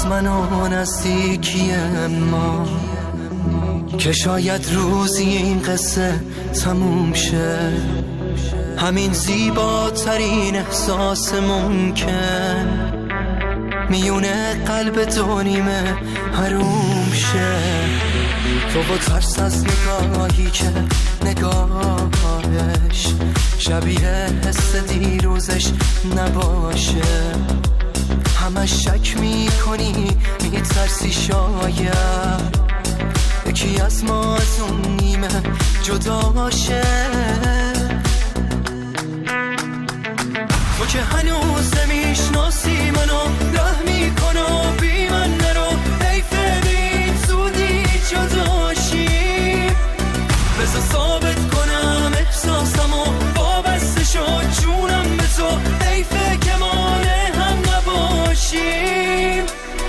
از من و نزدیکی ما، که شاید روزی این قصه تموم شه. همین زیباترین احساس ممکن میونه قلب دو نیمه حروم شه. تو با ترس از نگاهی که نگاهش شبیه حس دیروزش نباشه. همش شک میکنی میترسی شاید یکی از ما از اون نیمه جدا شه. تو که هنوز نمیشناسی منو، ره میکنو بی من نرو. حیفه بین زودی جدا شیم، بذار ثابت کنم احساسمو وابسته شد جونم به تو. حیفه که مانع هم نباشیم.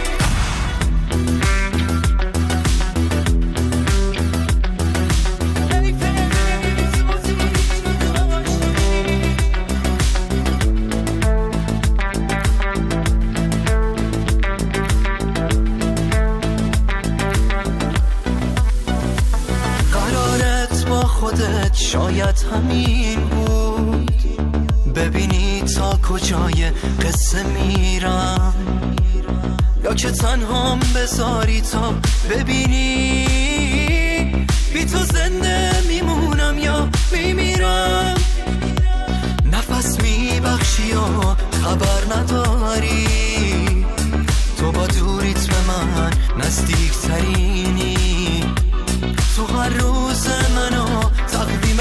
شاید همین بود، ببینی تا کجای قصه میرم، یا که تنهام بذاری تا ببینی بی تو زنده میمونم یا میمیرم. نفس میبخشی و خبر نداری، تو با دوریت به من نزدیک ترینی. تو هر روز منو تقویم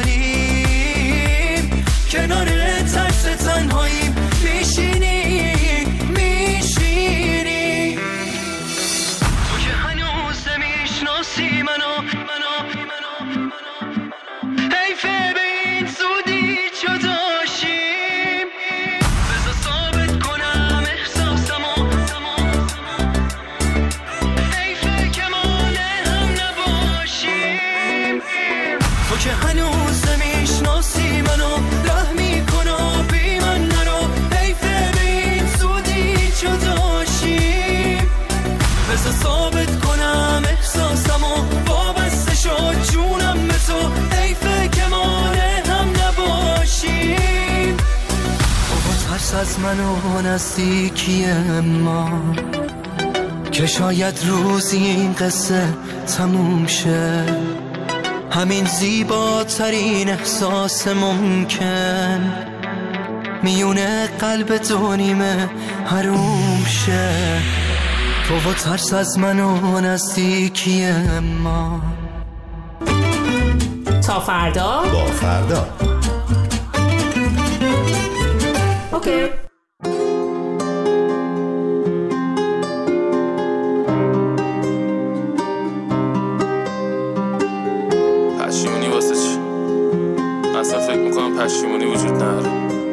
خالیم، کنار ترس تنهاییم میشینی. تو که هنوز نمیشناسی منو، حیفه به این زودی جدا شیم. بذار ثابت کنم احساسمو، حیفه که مانع هم نباشیم. تو که هنوز نمیشناسی منو، ره میکنو بی من نرو. حیفه به این زودی جدا شیم، بذار ثابت کنم احساسمو وابسته شد جونم به تو. حیفه که مانع هم نباشیم. تو با ترس از من و نزدیکی ما، که شاید روزی این قصه تموم شه. همین زیباترین احساس ممکن میونه قلب دو نیمه حروم شه. تو با ترس از من و نزدیکی ما. تا فردا با فردا. اوکی. پشیمونی واسه چی؟ اصلا فکر میکنم پشیمونی وجود نداره.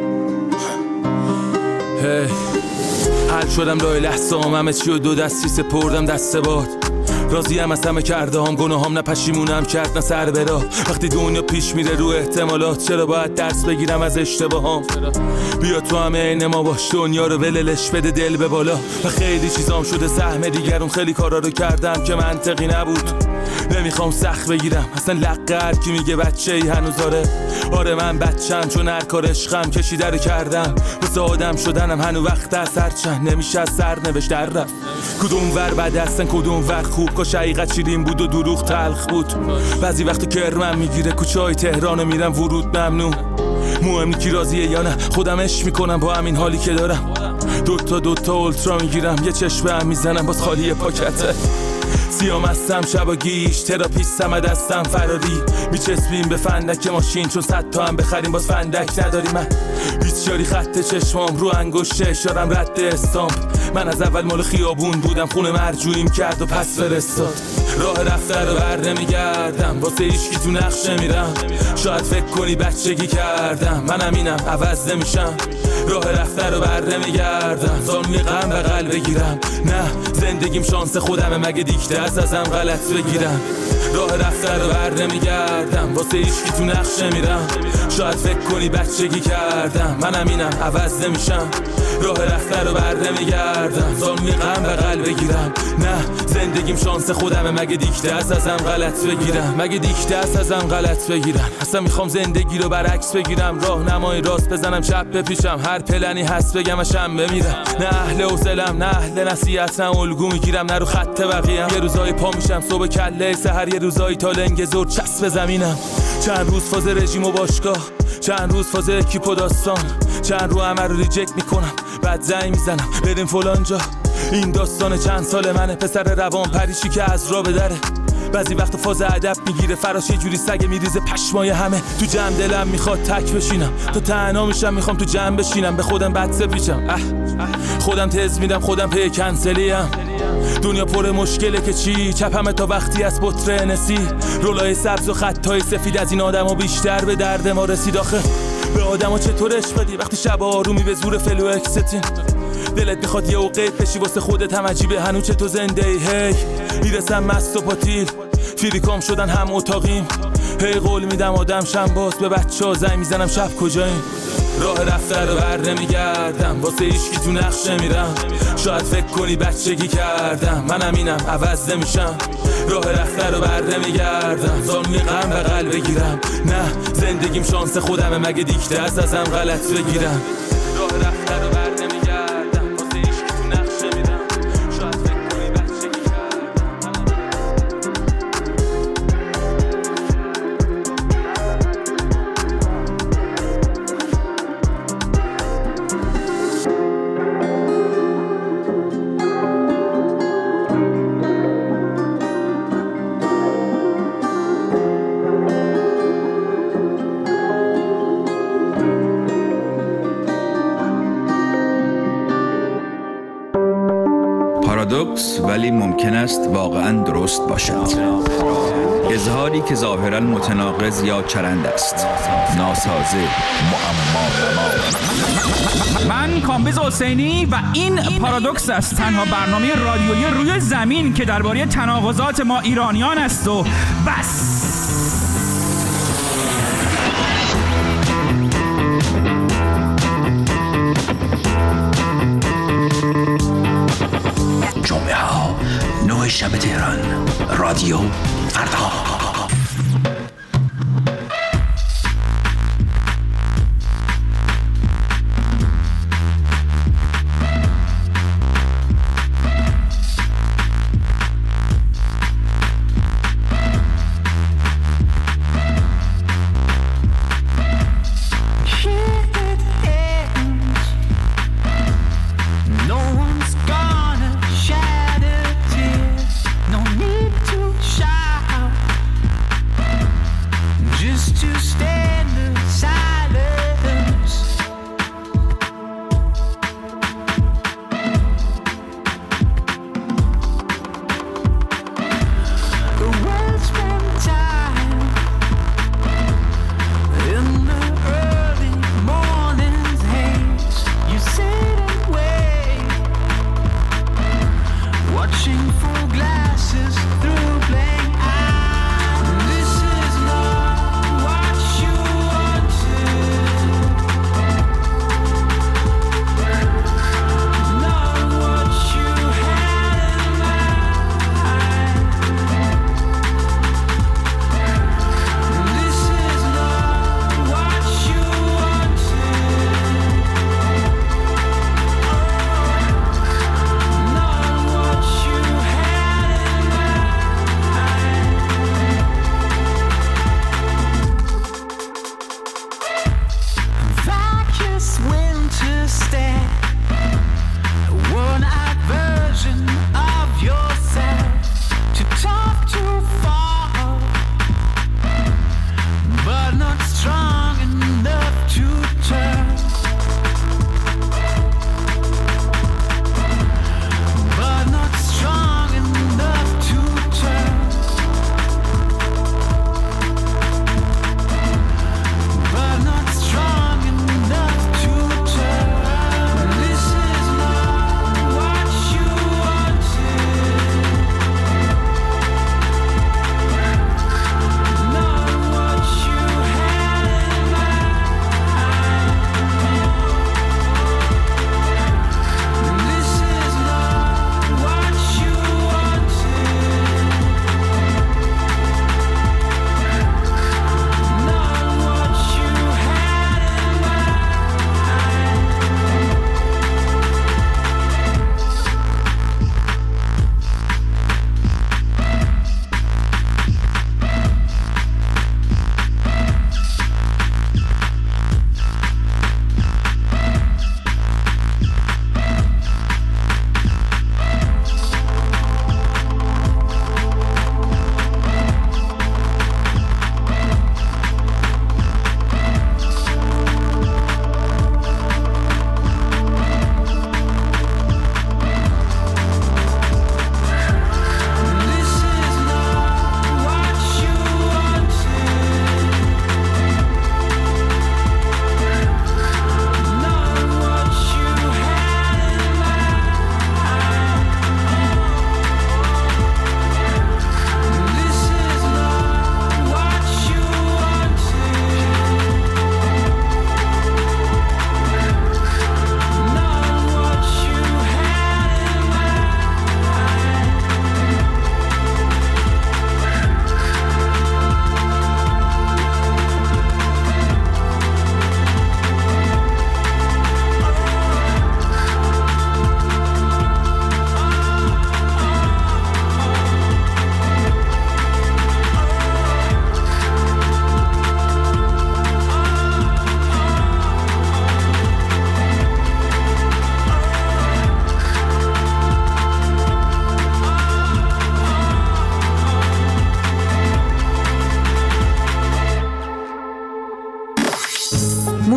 حل شدم لای لحظام، همه چی و دو دستی سپردم دست باد. راضیم از همه کرده هم، گناهام نه پشیمونم کرد نه سر برا. وقتی دنیا پیش میره رو احتمالات، چرا باید درس بگیرم از اشتباهام؟ بیا تو همه عین ما باش، دنیا رو وللش بده دل به بالا. و خیلی چیزام شده سهم دیگرون، خیلی کارا رو کردم که منطقی نبود. نمیخوام سخت بگیرم اصلا لقه هر کی میگه بچه ای هنوز آره من بچم، چون هر کار عشقم کشیده رو کردم. واسه آدم شدنم هنو وقت از هر چند نمیشه از سر نوشت در رفت. کدوم ور بد هستن کدوم ور خوب، کاش حقیقت شیرین بود و دروغ تلخ بود. بعضی وقت کرمم میگیره کوچه های تهران میرم ورود ممنوع. مهم کی راضیه یا نه، خودم عشق میکنم با همین حالی که دارم. دوتا اولترا میگیرم، یه چشم هم میزنم باز خالی پاکته. سیام هستم شبا گیش، تراپیستم دستم فراری. میچسبیم به فندک ماشین چون 100 تا هم بخریم باز فندک نداری. من بیچاری خط چشمام رو انگشت اشارم رد استامپ. من از اول مال خیابون بودم، خونه مرجوعیم کرد و پس فرستاد. راه رفته رو بر نمیگردم، واسه هیچکی تو نقش نمیرم. شاید فکر کنی بچگی کردم، منم اینم عوض نمیشم. راه رفته رو بر نمیگردم، زانوی غم بغل بگیرم. نه زندگیم شانس خودمه، مگه دیکته ازم غلط بگیرم. راه رفته رو بر نمیگردم، واسه هیچکی تو نقشه میرم. شاید فکر کنی بچگی کردم، منم اینم عوض نمیشم. راه رفته رو بر نمیگردم، زانوی غم بغل بگیرم. نه زندگیم شانس خودمه، مگه دیکته است ازم غلط بگیرم؟ مگه دیکته است ازم غلط بگیرم؟ اصلا میخوام زندگی رو برعکس بگیرم، راهنمای راست بزنم چپ بپیشم، هر پلنی هست بگم شم بمیرم. نه اهل حوصله‌ام، نه اهل نصیحت، نه الگو میگیرم، نه رو خط بقیه‌ام. یه روزای پا میشم صبح کله سحر، یه روزای تا لنگ زور چسب زمینم. چند روز فاز رژیم و باشگاه، چند روز فاز اکیپ و داستان، چند رو همه رو ریجکت میکنم، بعد زنگ میزنم بریم فلان جا. این داستان چند سال منه، پسر روان پریشی که از راه بدره. بعضی وقت فاز ادب میگیره فراش، یه جوری سگ میریزه پشمای همه. تو جمع دلم میخواد تک بشینم، تا تنها میشم میخوام تو جمع بشینم، به خودم بد سپیچم. خودم تز میدم، خودم پی کنسلیم. دنیا پر مشکله که چی، چپمه تا وقتی از بطر نسی. رولای سبز و خطای سفید از این آدما بیشتر به درد ما رسید. آخه به آدما چطور عشق بدی وقتی شب آرومی به زور فلو اکستین؟ دلت میخواد یه اوقات بشی واسه خودت هم عجیبه هنوز چه تو زنده ای. هی میرسم مست و پاتیل، فریکام شدن هم اتاقیم. هی قول میدم آدم شم باز، به بچه‌ها زنگ میزنم شب کجاییم. راه رفته رو بر نمیگردم، واسه هیچکی تو نقشه میرم. شاید فکر کنی بچگی کردم، منم اینم عوض نمیشم. راه رفته رو بر نمیگردم، زانوی غم بغل بگیرم. نه زندگیم شانس خودمه، مگه دیکته است ازم غلط بگیرم. راه رفته رو بر نمیگردم، واسه هیچکی تو نقشه میرم. شاید فکر کنی بچگی پارادوکس ولی ممکن است واقعا درست باشد. اظهاری که ظاهرا متناقض یا چرند است، ناسازه، معما. من کامبیز حسینی و این پارادوکس است، تنها برنامه رادیویی روی زمین که درباره تناقضات ما ایرانیان است و بس. جمعه ها 9 شب تهران، رادیو فردا. No need to shout.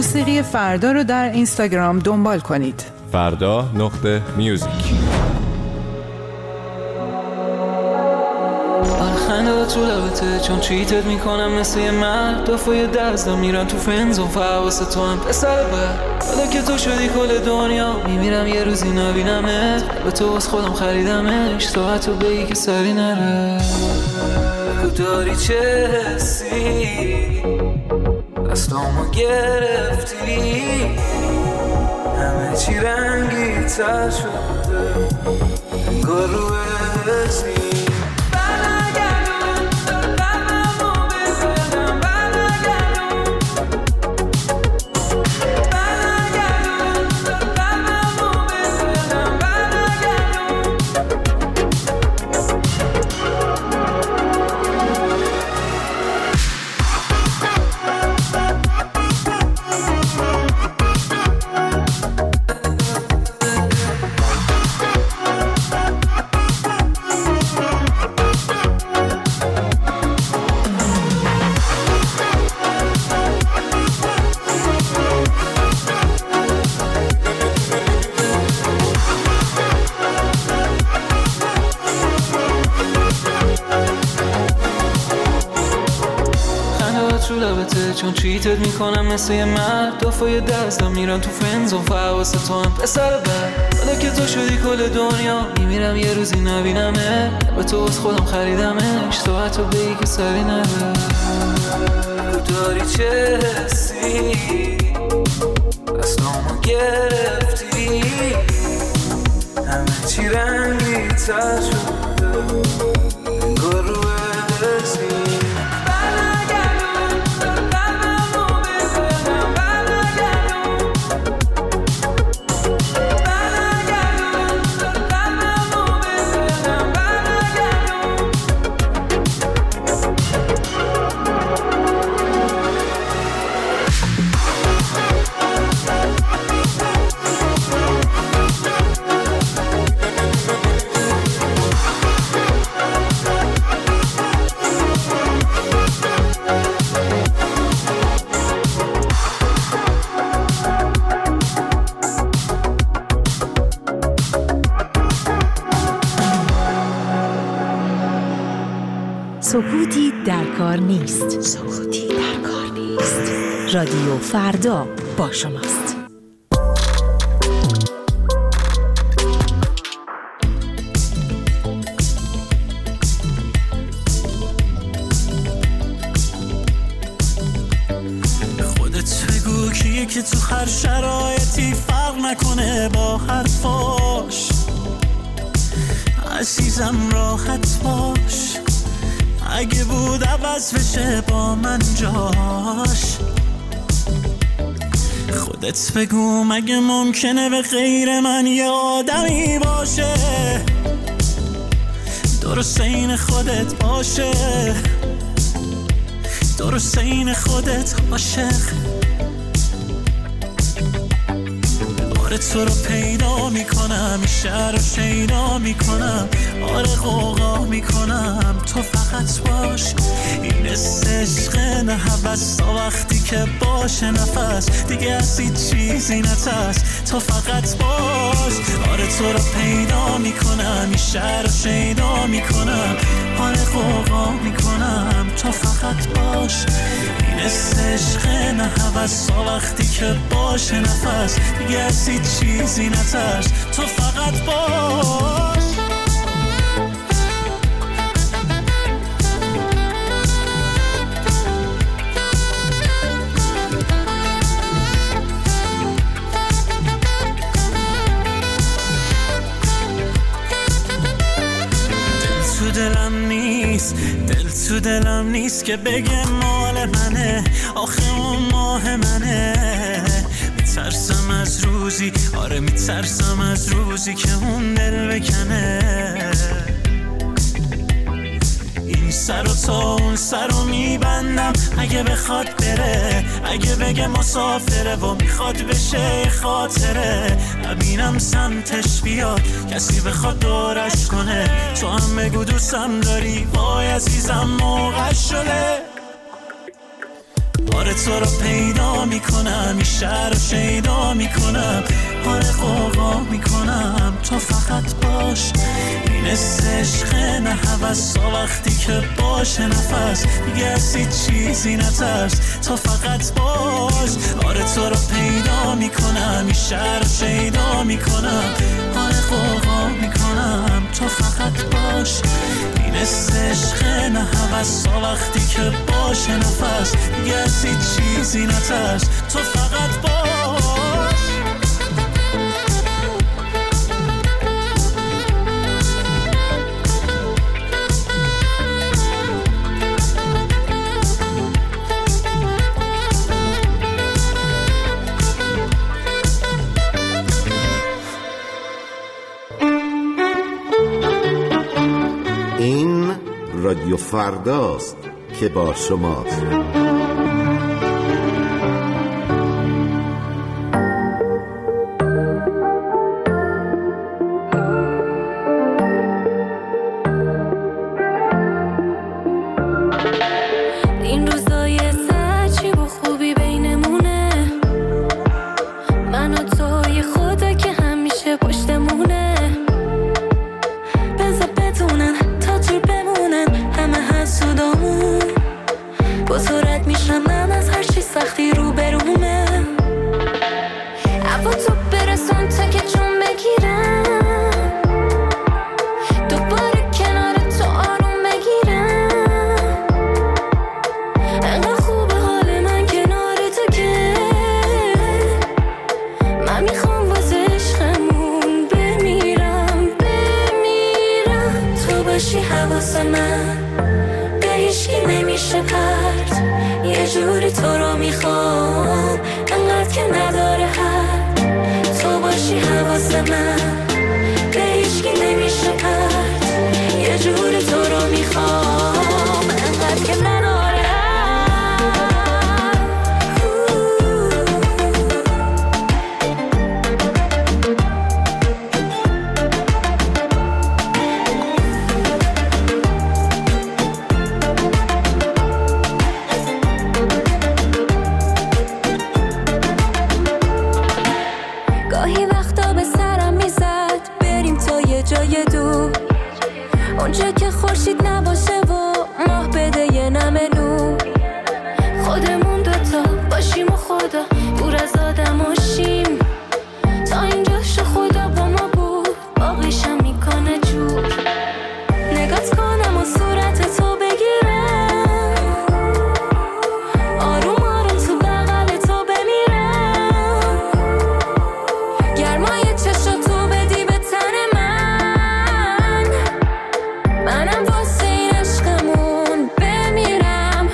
موسیقی فردا رو در اینستاگرام دنبال کنید. فردا.music. خنده تو لبته چون چیتت میکنم مثل یه مرد دفعه دستم میرن تو فنزون فواسه تو هم پسر بر حالا که تو شدی کل دنیا میمیرم یه روزی نبینمت به تو از خودم خریدمش تو حتی بگی که سری نره بگو داری چه حسی دستامو گرفتی همه چی رنگی تر شده انگار رو حسی چون چیتت میکنم مثل یه مرد دفعه دستم میرن تو فنزون فواسه تو هم پسر بر حالا که تو شدی کل دنیا میمیرم یه روزی نبینمه به تو از خودم خریدمش تو حتی بگی که سری نره بگو داری چه حسی دستامو گرفتی همه چی رنگی تر شده انگار رو حسی سکوتی در کار نیست. سکوتی در کار نیست. رادیو فردا با شماست. خودت بگو کیه که تو هر شرایطی فرق نکنه با حرفاش عزیزم راحت باش اگه بود عوض بشه با من جاش خودت بگو مگه ممکنه به غیر من یه آدمی باشه درست این خودت باشه درست این خودت عاشق تو رو پیدا میکنم شهر رو شیدا میکنم آره غوغا میکنم تو فقط باش این عشق نه هوس تا وقتی که باشه نفس دیگه از هیچ چیزی نترس تو فقط باش آره تو رو پیدا میکنم این شهر رو شیدا میکنم آره غوغا میکنم تو فقط باش این عشق نه هوس تا وقتی که باشه نفس دیگه از هیچ چیزی نترس تو فقط باش دل تو دلم نیست که بگه مال منه آخه اون ماه منه میترسم از روزی آره میترسم از روزی که اون دل بکنه این سر و تا اون سر رو میبندم اگه بخواد بره اگه بگه مسافره و میخواد بشه خاطره نبینم سمتش بیاد کسی بخواد دورش کنه تو هم بگو دوستم داری وای عزیزم موقع شده آره آره تو رو پیدا میکنم، این شهر رو شیدا میکنم، آره قوقا میکنم تو فقط باش. این عشق نه هوس، وقتی که باشه نفس دیگه از هیچ چیزی نترس، تو فقط باش. آره تو رو پیدا میکنم، این شهر رو شیدا میکنم، آره قوقا میکنم تو فقط باش. این عشق نه هوس، وقتی که باشه نفس دیگه از هیچ چیزی نترس، تو فقط باش. این رادیو فرداست که با شماست. این روزای عجیب و خوبی بینمونه، من و تو یه خدا که همیشه پشتمونه. بذار بدونن تا دور بمونن همه حسودامون، با تو رد میشم من از هر چی سختی رو برومه. اما تو برسون تا که جون بگیرم، دوباره کنار تو آروم بگیرم. انقدر خوبه حال من کنار تو که من میخوام واسه عشقمون بمیرم. تو باشی حواس من به هیچکی نمیشه پرت، یه جوری تو رو میخوام انقدر که نداره حد. تو باشی حواس من به هیچکی نمیشه پرت، یه جوری تو رو میخوام انقدر که نداره حد. گاهی وقتا به سرم میزد بریم تا یه جای دور، اونجا که خورشید نباشه و ماه بده یه نمه نور. خودمون دوتا باشیم و خدا دور از آدم و شیم، تا اینجا شو خدا با ما بود باقیشم میکنه جور. نگات کنم و صورت تو بگیرم، آروم آروم تو بغل تو بمیرم. گرمای چشم تو بدی به تن من، منم واسه این عشقمون بمیرم.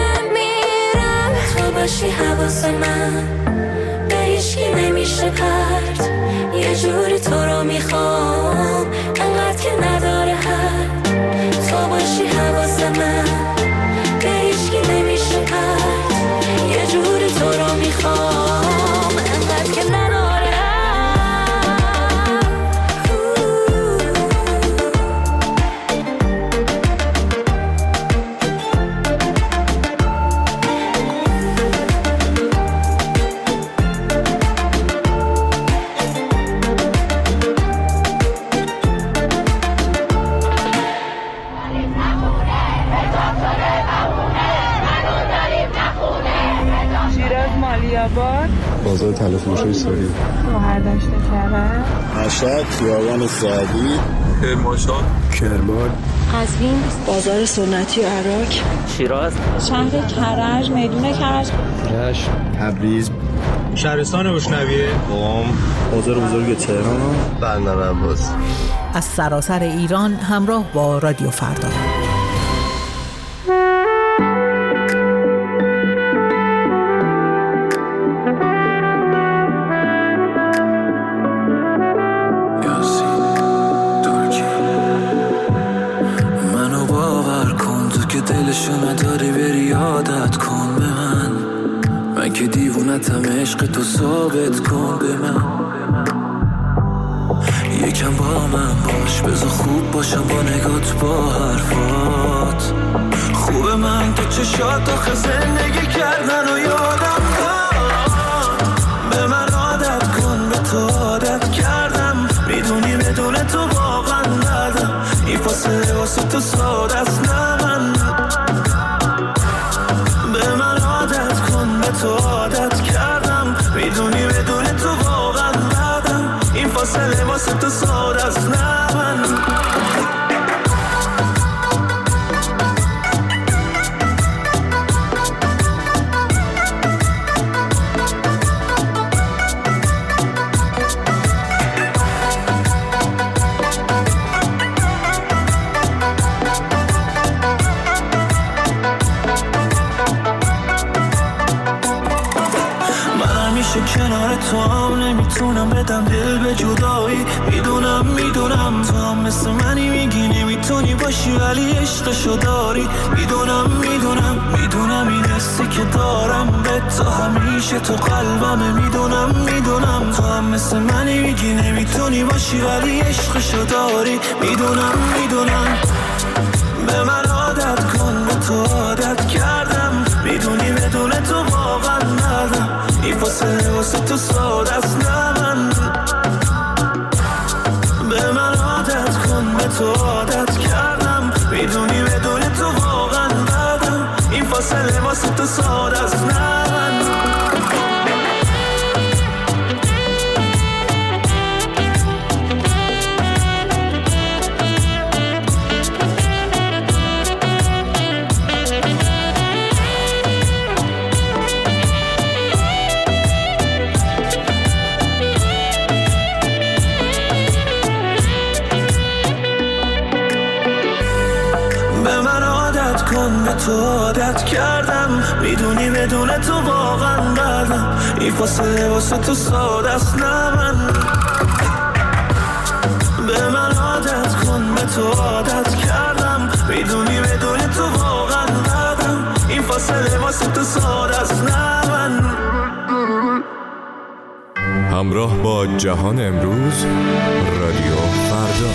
تو باشی حواس من به هیچکی نمیشه پرت، یه جوری تو رو میخوام انقدر که نداره حد. تو باشی حواس من به هیچکی نمیشه پرت، یه جوری تو رو میخوام انقدر که نداره حد. شیراز مالیاباد، بازار طلا فروشی سوری، شهردشت کرد، مشهد، خیابان سعدی، کرمانشاه، کرمان، قزوین، بازار سنتی عراق، شیراز، شهر کرج، میدون کرج، رشت، تبریز، شهرستان روشنویه، قم، بازار بزرگ تهران، بندر عباس. از سراسر ایران همراه با رادیو فردا. منو باور کن تو که دلشو نداری بری عادت کن به من که دیوونتم عشق تو ثابت کن به من. یکم با من بذار خوب باشم با نگات با حرفات. خوبه من تو چشات آخه زندگی کردن و یادم داد. به من عادت کن، به تو عادت کردم، میدونی بدون تو واقعا ندم. این فاصله واسه تو ساده است، نه من. به من عادت کن، به تو عادت کردم، میدونی بدون تو واقعا ندم. این فاصله واسه تو ساده است، نه من. کنار تو هم نمیتونم بدم دل به جدایی. میدونم تو هم مثل منی، میگی نمیتونی باشی ولی عشقشو داری. میدونم این حسی که دارم به تو همیشه تو قلبمه. میدونم تو هم مثل منی، میگی نمیتونی باشی ولی عشقشو داری. میدونم به من عادت کن، به تو عادت کردم، میدونی بدون تو واقعا ندم. این فاصله واسه تو ساده است، نه من. به من عادت کن، به تو عادت کردم، میدونی بدون تو واقعا ندم. این فاصله واسه تو ساده است، نه من. به تو عادت کردم، میدونی بدون تو واقعا ندم. این فاصله واسه تو ساده است، نه من. به من عادت کن، به تو عادت کردم، میدونی بدون تو واقعا ندم. این فاصله واسه تو ساده است، نه من. همراه با جهان امروز، رادیو فردا.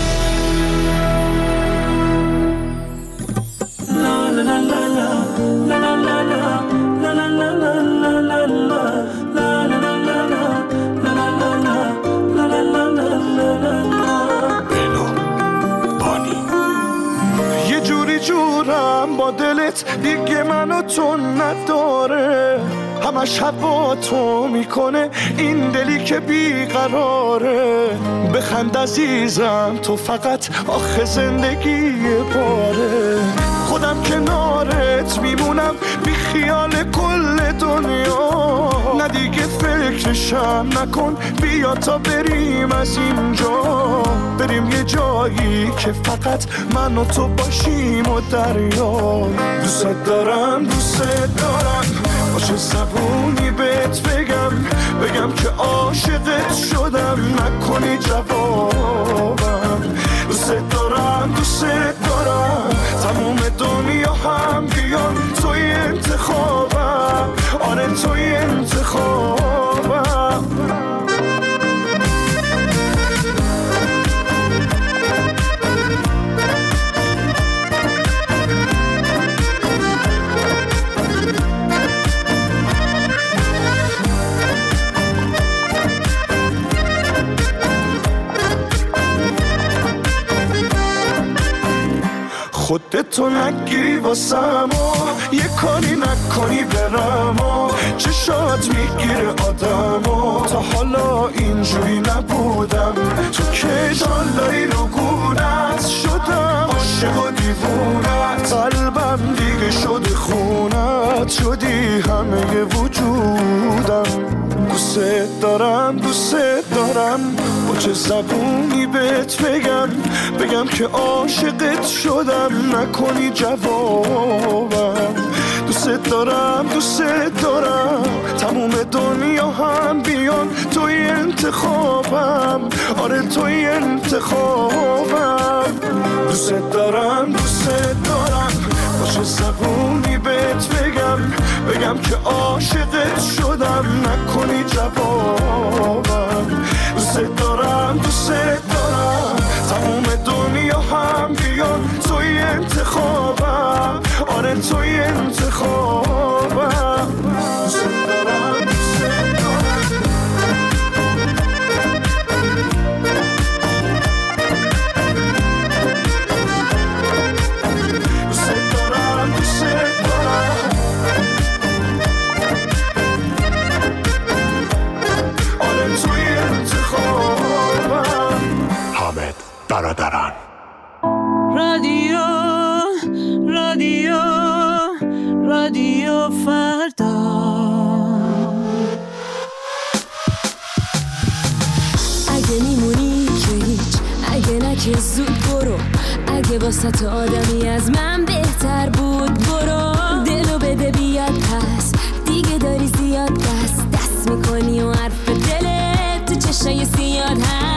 یه جوری جورم با دلت دیگه منو تو نداره، همش هوا تو میکنه این دلی که بیقراره. بخند عزیزم تو فقط آخه زندگی باره. خودم کنارت میمونم بی خیال کل دنیا. نه دیگه فکرشم نکن، بیا تا بریم از اینجا. بریم یه جایی که فقط من و تو باشیم و دریا. دوست دارم باشه زبونی بهت بگم که عاشقت شدم، نکنی جوابم. دوست دارم تموم دنیا هم بیان توی انتخابم. آره توی انتخابم. خودتو نگیری واسم و یه کاری نکنی برم و چشات میگیره آدم. تا حالا اینجوری نبودم، تو که جالایی رو گونت شدم. عاشق و دیوونت، قلبم دیگه شده خونت. شدی همه وجودم. دوست دارم با چه زبونی بهت بگم که عاشقت شدم، نکنی جوابم. دوست دارم تموم دنیا هم بیان توی انتخابم. آره توی انتخابم. دوست دارم با چه زبونی بهت بگم که عاشقت شدم، نکنی جوابم. دوست دارم تموم دنیا هم بیان توی انتخابم. آره توی انتخابم. رادیو فردا. اگه میمونی که هیچ، اگه نه که زود برو، اگه واسه تو آدمی از من بهتر بود برو. دلو بده بیاد پس، دیگه داری زیاد دست میکنی و حرف دلت تو چشای سیاد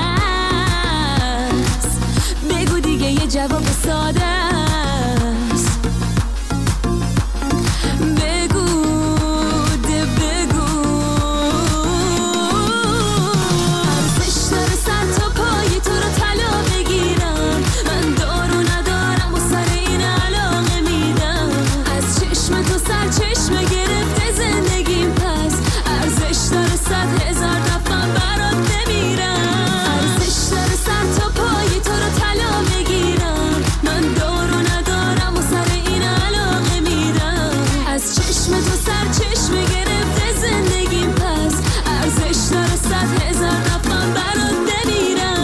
هست. بگو دیگه یه جواب ساده است. بگو ارزش داره سر تا پای تو رو طلا بگیرم. من دارو ندارم و سر این علاقه میدم. از چشم تو سر چشمه گرفته زندگیم، پس ارزش داره 100,000 دفعه برات بمیرم. ارزش داره سر تا پای تو رو طلا بگیرم. من دارو ندارم و سر این علاقه میدم. از چشم تو سر چشمه گرفته زندگیم، پس ارزش داره 100,000 دفعه برات بمیرم.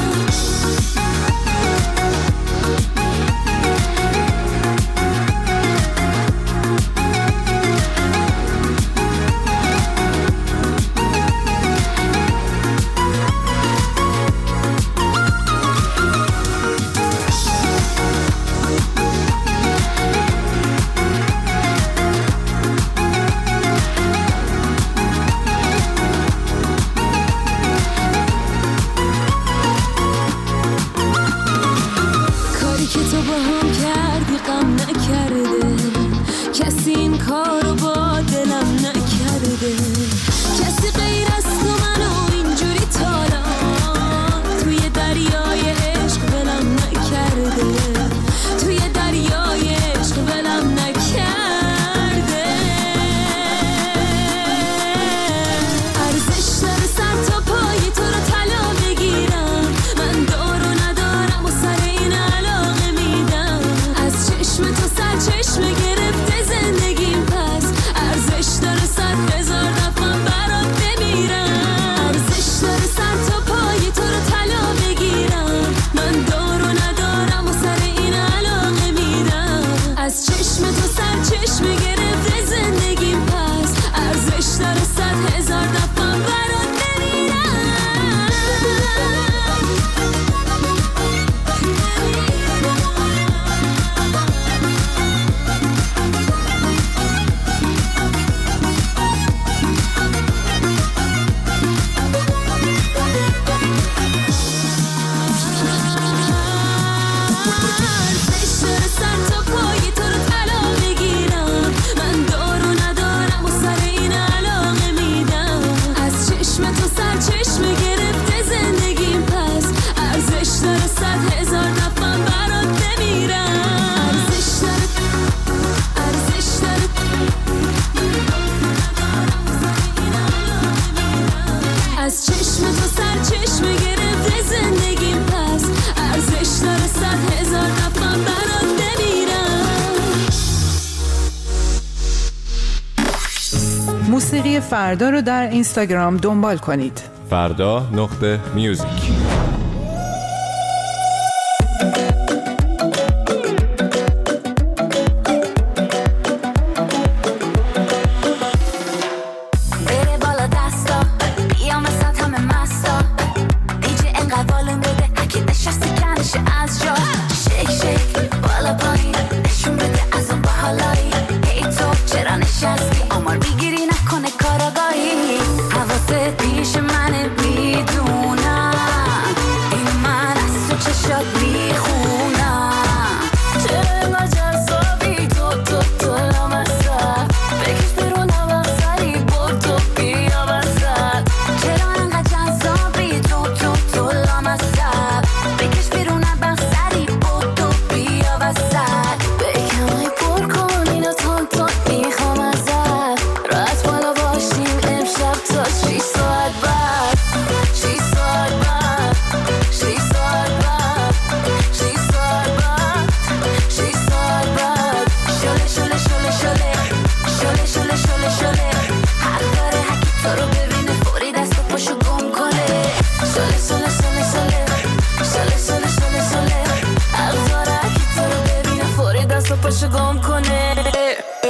کاری که تو با هم کردی غم نکرده، کسی این کارو با دلم نکرده. کسی غیر از تو منو اینجوری تالا توی دریای عشق ولم نکرده. توی دریای عشق ولم نکرده. ارزش داره سر تا پای تو رو طلا بگیرم. من دارو ندارم و سر این علاقه میدم. از چشم تو سر چشمه گرفته زندگیم، پس ارزش داره 100,000 دفعه برات بمیرم. ارزش داره سر تا پای تو رو طلا بگیرم. من دارو ندارم و سر این علاقه میدم. از چشم تو سر چشمه گرفته زندگیم، پس ارزش داره 100,000 دفعه برات بمیرم. ارزش داره سر تا پای تو رو طلا بگیرم. من دارو ندارم و سر این علاقه میدم. از چشم تو سر چشمه گرفته زندگیم، پس ارزش داره 100,000 دفعه برات بمیرم. ارزش داره، ارزش داره. از چشم تو سر چشمه گرفته زندگیم، پس ارزش داره 100,000 دفعه برات بمیرم. موسیقی فردا رو در اینستاگرام دنبال کنید. فردا.میوزیک. بره بالا دستا بیا مثل همه مستا. دیجه انقدر والون بده اگه نشستی کنشه از جا. شیک شیک بالا پایین نشون بده از اون باحالایی. ای تو چرا نشستی آمار میگیری نکنه کاراگاهی. حواست پیش منه میدونم این من از تو چشات میخونم. چرا انقدر جذابی تو لامصب. بکش بیرون نوازری بود تو بیا وسط. چرا انقدر جذابی تو لامصب. بکش بیرون نوازری بود تو بیا وسط. بکمای پر کن اینو تون میخوام ازت. راحت بالا باشیم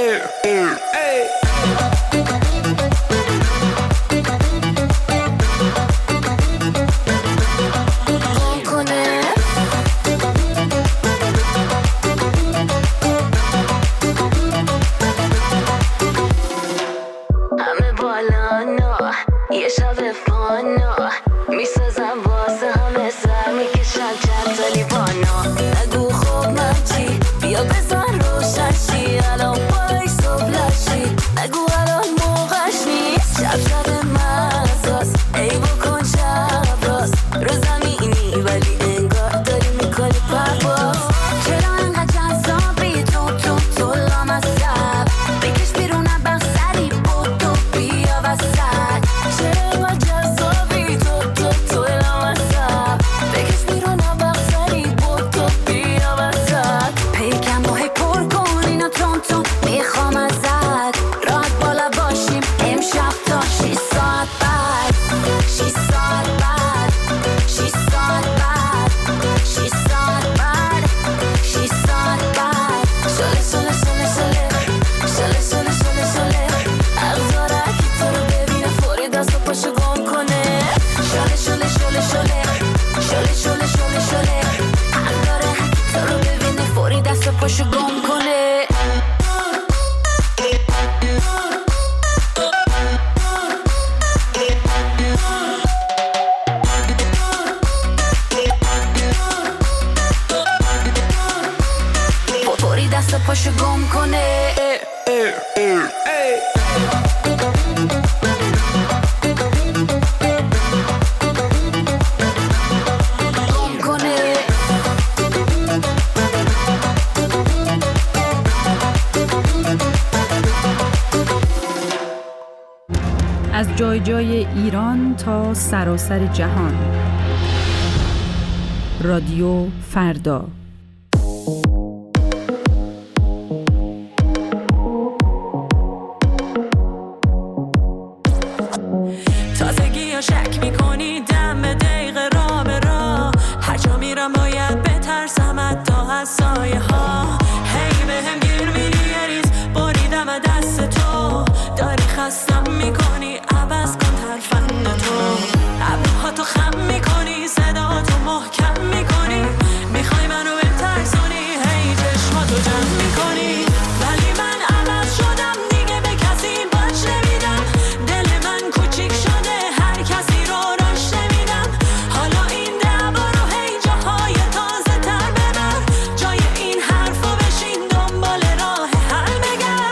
از جای جای ایران تا سراسر جهان. رادیو فردا. تازگی ها شک میکنی دم به دقیقه را به را، هر جا میرم باید بترسم حتی از سایه ها. هی به هم گیر میری یه ریز بریدم از دست تو، داری خستم میکنی عوض کن ترفند تو. ابروها تو خم میکنی صدا تو محکم میکنی، میخوای منو بترسونی هی چشماتو جمع میکنی. ولی من عوض شدم دیگه به کسی باش نمیدم، دل من کوچیک شده هر کسی رو راش نمیدم. حالا این دعوا رو هی جاهای تازه تر ببر، جای این حرفو بشین دنبال راه حل بگرد.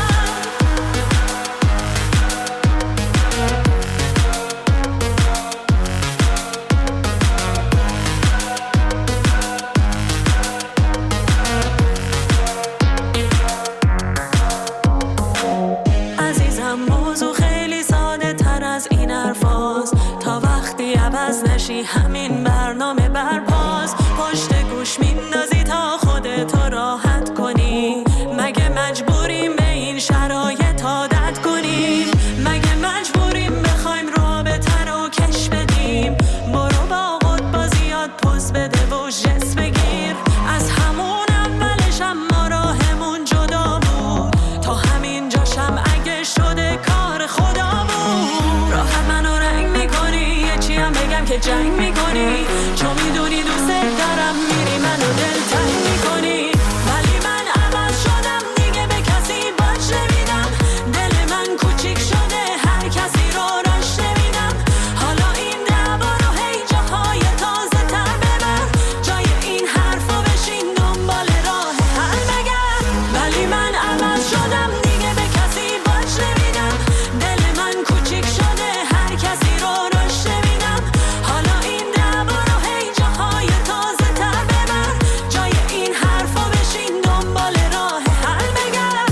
عزیزم موضوع خیلی ساده تر از این حرفاست، تا وقتی عوض نشی همین برنامه برپاس. پشت گوش میندازی تا خودتو راحت کنی، مگه مجبوریم به این شرایط عادت کنیم؟ مگه مجبوریم بخوایم رابطه رو کش بدیم؟ برو با خود بازیات پوز بده و جس بگیر. از همون اولش ما راهمون جدا بود، تا همین جاشم اگه شده کار خدا بود. راحت منو رنگ میکنی یه چی هم بگم که جنگ میکنی، چون میدونی دوست دارم میری منو دلتنگ میکنی. ولی من عوض شدم دیگه به کسی باش نمیدم، دل من کوچیک شده هر کسی رو راش نمیدم. حالا این دعوا رو هی جاهای تازه تر ببر، جای این حرفو بشین دنبال راه حل بگرد. ولی من عوض شدم دیگه به کسی باش نمیدم، دل من کوچیک شده هر کسی رو راش نمیدم. حالا این دعوا رو هی جاهای تازه تر ببر، جای این حرفو بشین دنبال راه حل بگرد.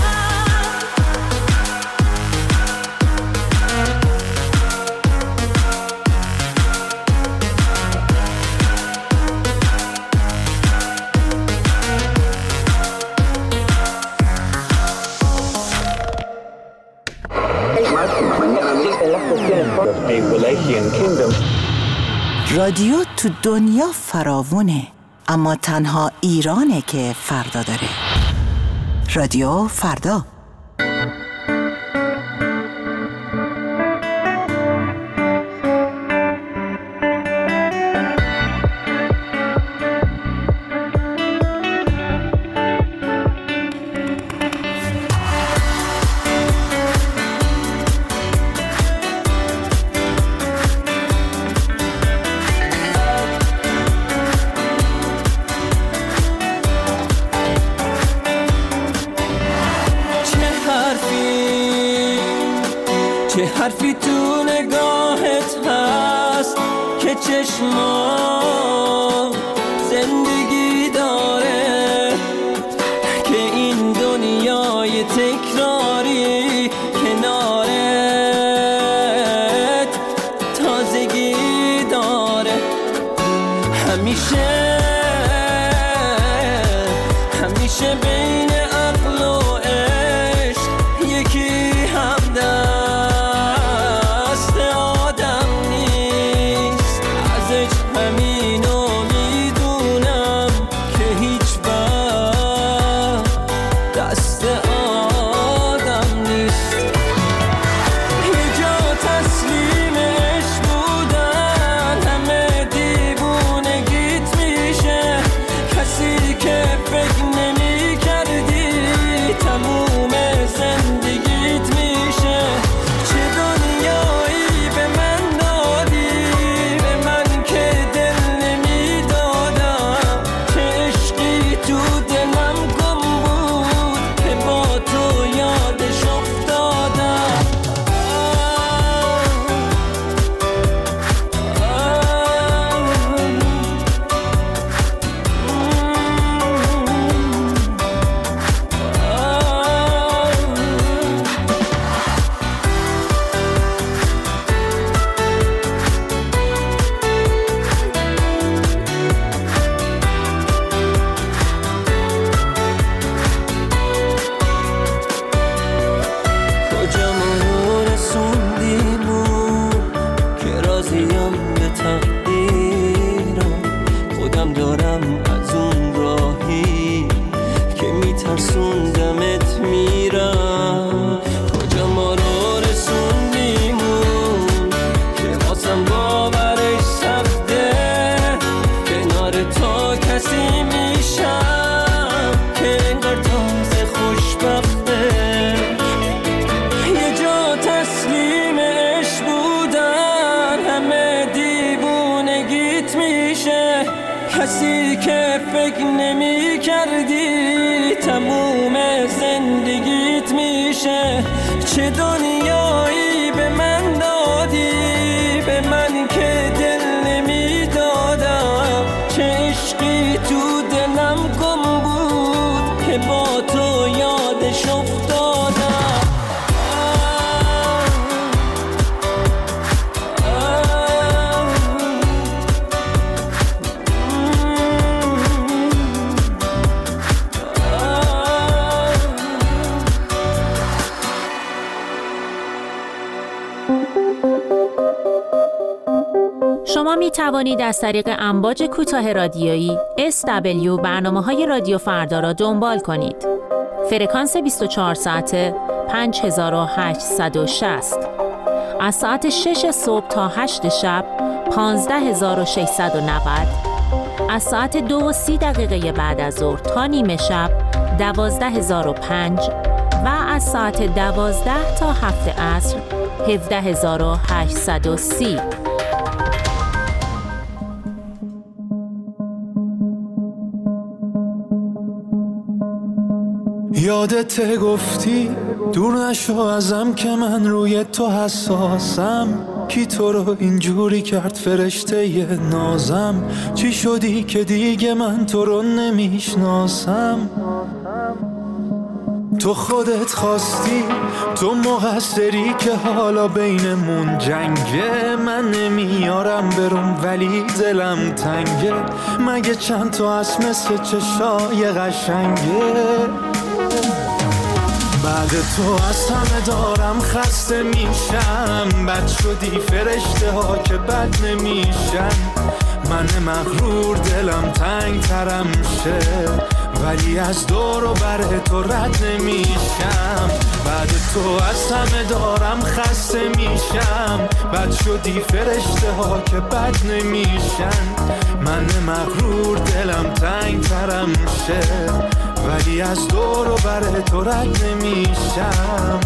رادیو تو دنیا فراوونه، اما تنها ایرانه که فردا داره. رادیو فردا که حرفی تو نگاهت هست که چشمام زندگی داره، که این دنیای تکراری کنارت تازگی داره. همیشه بین عقل و عشق یکی هم دست آدم نیست. ازش همینو میدونم که هیچ وقت دست آدم نیست. یه جا تسلیم عشق بودن همه دیوونگیت میشه، کسی که فکر نمی کردی تموم زندگیت میشه. چه دنیایی به من دادی، به من که دل نمی دادم، چه عشقی تو دلم گم بود که با تو یادش افتادم. کجا ما رو رسوندیمون که راضیم به تقدیرم، خودم دارم از اون راهی که میترسوندمت میرم. کجا ما رو رسوندیمون که واسم باورش سخته، کنار تو کسی میشم که انگار تازه خوشبخته. یه جا تسلیم عشق بودن همه دیوونگیت میشه، کسی که فکر نمی کردی تموم زندگیت میشه. چه دنیایی به من دادی، به من که دل نمی دادم، چه عشقی تو دلم گم بود که با تو یادش افتادم. شما می توانید از طریق امواج کوتاه رادیویی SW برنامه‌های رادیو فردا را دنبال کنید. فرکانس 24 ساعته 5860. از ساعت 6 صبح تا 8 شب 15690. از ساعت 2:30 بعد از ظهر تا نیمه شب 12005 و از ساعت 12 تا 7 عصر 17830. یادت گفتی دور نشو ازم که من روی تو حساسم، کی تو رو اینجوری کرد فرشته ی نازم، چی شدی که دیگه من تو رو نمیشناسم. تو خودت خواستی، تو مقصری که حالا بینمون جنگه، من نمیارم برم ولی دلم تنگه، مگه چند تا از مثل چشای قشنگه. بعد تو از همه دارم خسته میشم، بد شدی فرشته ها که بد نمیشن، من مغرور دلم تنگ ترم شه، ولی از دور و بر تو رد نمیشم. بعد تو از همه دارم خسته میشم، بد شدی فرشته ها که بد نمیشن، من مغرور دلم تنگ ترم شه، ولی از دور و بر تو رد نمیشم.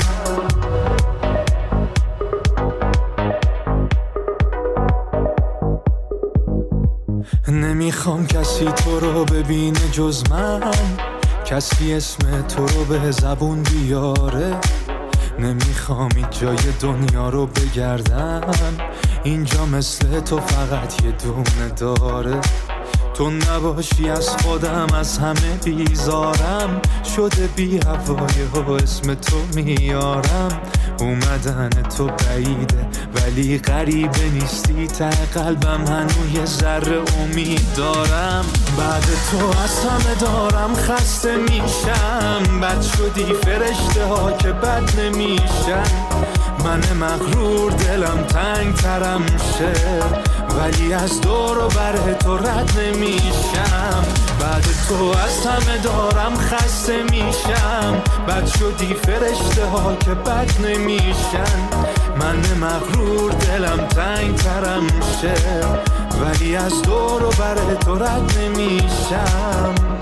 نمیخوام کسی تو رو ببینه جز من، کسی اسم تو رو به زبون بیاره، نمیخوام این جای دنیا رو بگردم، اینجا مثل تو فقط یه دونه داره. تو نباشی از خودم از همه بیزارم، شده بی هوای و اسم تو میارم. اومدن تو بعیده ولی غریبه نیستی، ته قلبم هنوز یه ذره امید دارم. بعد تو از همه دارم خسته میشم، بد شدی فرشته ها که بد نمیشن. من مغرور دلم تنگ ترم شه، ولی از دور و بر تو رد نمیشم. بعد تو از همه دارم خسته میشم، بد شدی فرشته ها که بد نمیشن. من مغرور دلم تنگ ترم شه، ولی از دور و بر تو رد نمیشم.